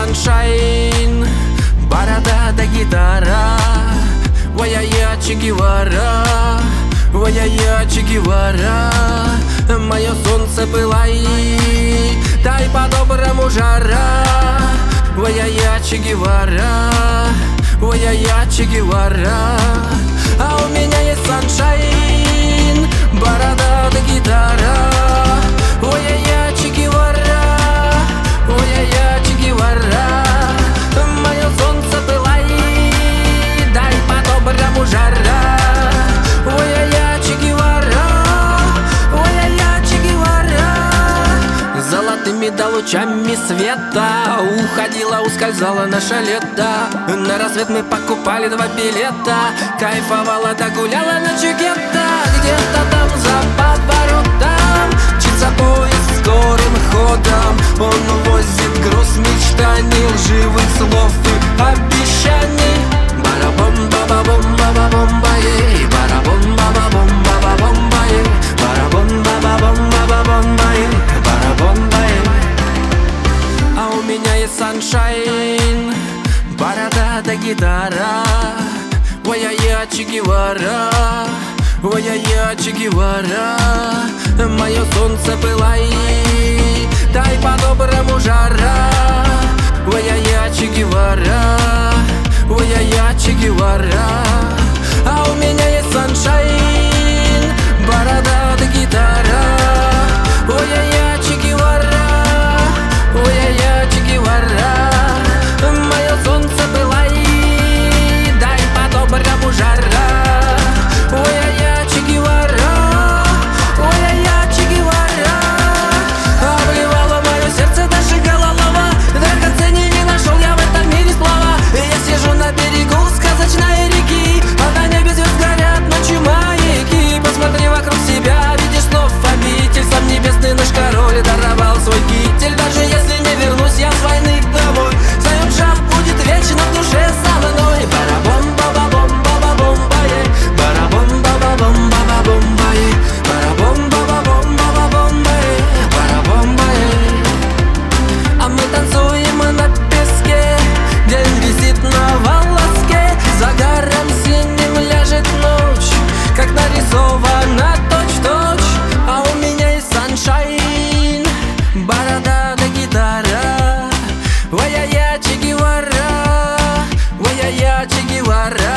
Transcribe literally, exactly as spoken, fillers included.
саншайн, борода да гитара. Ой-я-я, Че Гевара, ой-я-я, Че Гевара. Мое солнце пылай, дай по-доброму жара. Ой-я-я, Че Гевара, ой-я-я, Че Гевара. А у меня есть саншайн, борода да гитара. Ой-я-я, Че Гевара, ой-я-я, Че Гевара. Мое солнце пылай, дай по-доброму жара. Ой-я-я, Че Гевара, ой-я-я, Че Гевара. Золотыми да лучами света уходила, ускользала наша лето. На рассвет мы покупали два билета, кайфовала да гуляла ночью гетто. Где-то там за поворотом мчится поезд скорым ходом. Он возит груз мечтаний, лживых слов и обещаний. Барабом бабабом бабабом бае, барабом бабабом бабабом бае, барабом бабабом бабабом бае, барабом бае. А у меня есть саншайн, борода да гитара. Ой-я-я, Че Гевара, ой-я-я, Че Гевара. Мое солнце пылай, дай по-доброму жара. Ой-я-я, Че Гевара, ой-я-я, Че Гевара. А у меня есть саншайн, борода да гитара. Ой-я-я, Че Гевара, ой-я-я, Че Гевара. Мое солнце пылай, дай по-доброму жара. Ой-я-я, Че Гевара, ой-я-я, Че Гевара. Обливала мое сердце, дожигала лава. Драгоценней не нашел я в этом мире сплава. Я сижу на берегу сказочной реки, а на небе звезд горят ночью маяки. Посмотри вокруг себя, видишь снов обитель. Сам небесный наш король даровал свой китель. Даже если не вернусь я с войны домой, своем шаг будет вечно в душе со мной. Барабом бабабом бабабом бае, барабом бабабом бабабом бае, барабом бабабом бабабом бае, барабом бае. А мы танцуем на песке, день висит на волоске. За гором синим ляжет ночь, как нарисована точь-в-точь. А у меня есть саншайн, борода да гитара. Ой-я-я, Че Гевара, ой-я-я, Че Гевара.